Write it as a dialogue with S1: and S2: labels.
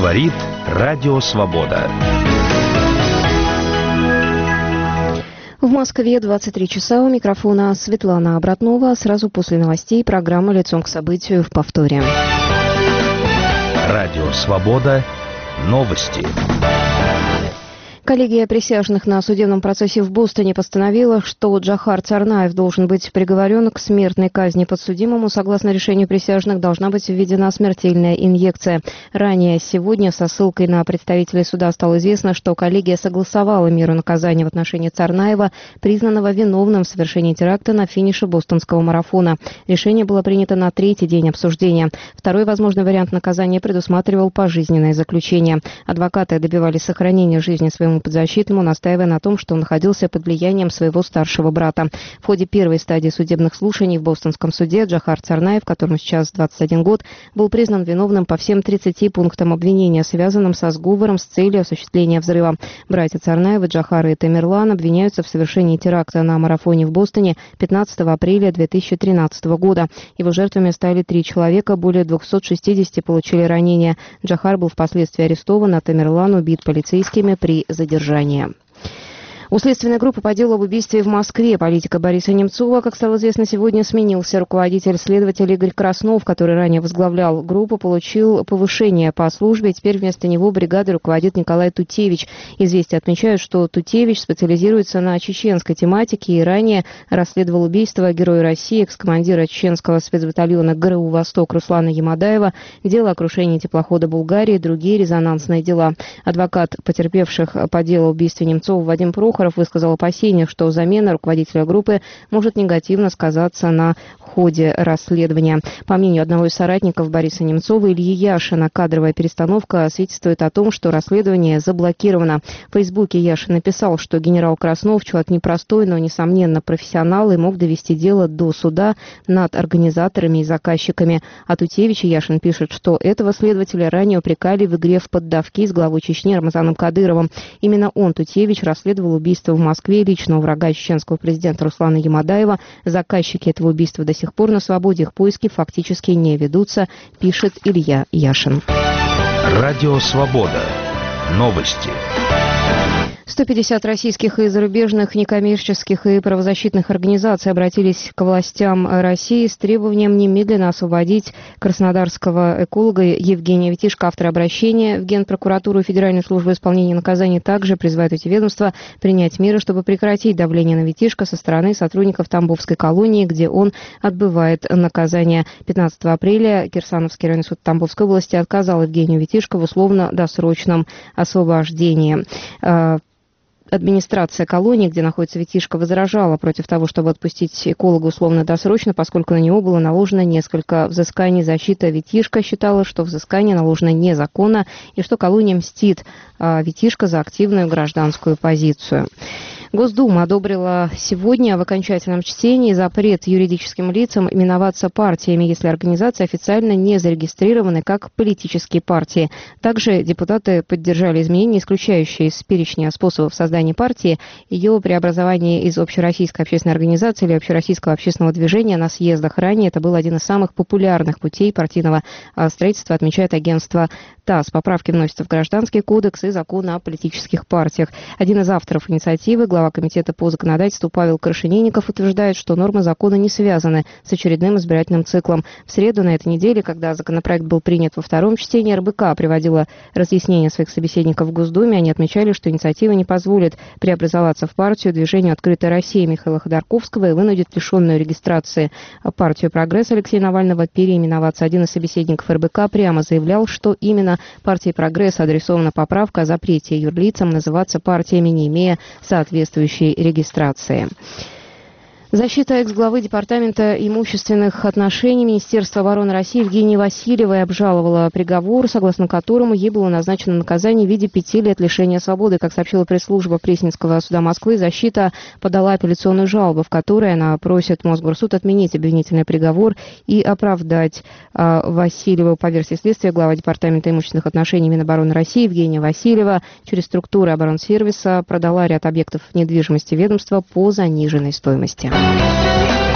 S1: Говорит Радио Свобода.
S2: В Москве 23 часа. У микрофона Светлана Обратнова. Сразу после новостей программа «Лицом к событию» в повторе.
S1: Радио Свобода. Новости.
S2: Коллегия присяжных на судебном процессе в Бостоне постановила, что Джохар Царнаев должен быть приговорен к смертной казни. Подсудимому, согласно решению присяжных, должна быть введена смертельная инъекция. Ранее сегодня со ссылкой на представителей суда стало известно, что коллегия согласовала меру наказания в отношении Царнаева, признанного виновным в совершении теракта на финише бостонского марафона. Решение было принято на третий день обсуждения. Второй возможный вариант наказания предусматривал пожизненное заключение. Адвокаты добивались сохранения жизни своему подзащитному, настаивая на том, что он находился под влиянием своего старшего брата. В ходе первой стадии судебных слушаний в бостонском суде Джохар Царнаев, которому сейчас 21 год, был признан виновным по всем 30 пунктам обвинения, связанным со сговором с целью осуществления взрыва. Братья Царнаевы, Джохар и Тамерлан, обвиняются в совершении теракта на марафоне в Бостоне 15 апреля 2013 года. Его жертвами стали 3 человека, более 260 получили ранения. Джохар был впоследствии арестован, а Тамерлан убит полицейскими при задержании. У следственной группы по делу об убийстве в Москве политика Бориса Немцова, как стало известно, сегодня сменился. Руководитель следователь Игорь Краснов, который ранее возглавлял группу, получил повышение по службе. Теперь вместо него бригадой руководит Николай Тутевич. Известия отмечают, что Тутевич специализируется на чеченской тематике и ранее расследовал убийство Героя России, экс-командира чеченского спецбатальона ГРУ «Восток» Руслана Ямадаева, дело о крушении теплохода «Булгарии» и другие резонансные дела. Адвокат потерпевших по делу убийства Немцова Вадим Прохоров высказал опасения, что замена руководителя группы может негативно сказаться на ходе расследования. По мнению одного из соратников Бориса Немцова, Ильи Яшина, кадровая перестановка свидетельствует о том, что расследование заблокировано. В Фейсбуке Яшин написал, что генерал Краснов человек непростой, но, несомненно, профессионал и мог довести дело до суда над организаторами и заказчиками. А Тутевич Яшин пишет, что этого следователя ранее упрекали в игре в поддавки с главой Чечни Рамзаном Кадыровым. Именно он, Тутевич, расследовал убийство в Москве личного врага чеченского президента Руслана Ямадаева. Заказчики этого убийства до сих пор на свободе, их поиски фактически не ведутся, пишет Илья Яшин.
S1: Радио Свобода. Новости.
S2: 150 российских и зарубежных некоммерческих и правозащитных организаций обратились к властям России с требованием немедленно освободить краснодарского эколога Евгения Витишко. Авторы обращения в Генпрокуратуру и Федеральную службу исполнения наказаний также призывают эти ведомства принять меры, чтобы прекратить давление на Витишко со стороны сотрудников Тамбовской колонии, где он отбывает наказание. 15 апреля Кирсановский районный суд Тамбовской области отказал Евгению Витишко в условно-досрочном освобождении. Администрация колонии, где находится Витишко, возражала против того, чтобы отпустить эколога условно-досрочно, поскольку на него было наложено несколько взысканий. Защита Витишко считала, что взыскание наложено незаконно и что колония мстит Витишко за активную гражданскую позицию. Госдума одобрила сегодня в окончательном чтении запрет юридическим лицам именоваться партиями, если организации официально не зарегистрированы как политические партии. Также депутаты поддержали изменения, исключающие из перечня способов создания партии ее преобразование из общероссийской общественной организации или общероссийского общественного движения на съездах. Ранее это был один из самых популярных путей партийного строительства, отмечает агентство ТАСС. Поправки вносятся в Гражданский кодекс и закон о политических партиях. Один из авторов инициативы, глава Комитета по законодательству Павел Крашенинников, утверждает, что нормы закона не связаны с очередным избирательным циклом. В среду на этой неделе, когда законопроект был принят во втором чтении, РБК приводила разъяснения своих собеседников в Госдуме. Они отмечали, что инициатива не позволит преобразоваться в партию движению «Открытая Россия» Михаила Ходорковского и вынудит лишенную регистрации партию «Прогресс» Алексея Навального переименоваться. Один из собеседников РБК прямо заявлял, что именно партии «Прогресс» адресована поправка о запрете юрлицам называться партиями, не имея соответствующей регистрации. Защита экс-главы Департамента имущественных отношений Министерства обороны России Евгении Васильевой обжаловала приговор, согласно которому ей было назначено наказание в виде 5 лет лишения свободы. Как сообщила пресс-служба Пресненского суда Москвы, защита подала апелляционную жалобу, в которой она просит Мосгорсуд отменить обвинительный приговор и оправдать Васильеву. По версии следствия, глава Департамента имущественных отношений Минобороны России Евгения Васильева через структуры оборонсервиса продала ряд объектов недвижимости ведомства по заниженной стоимости.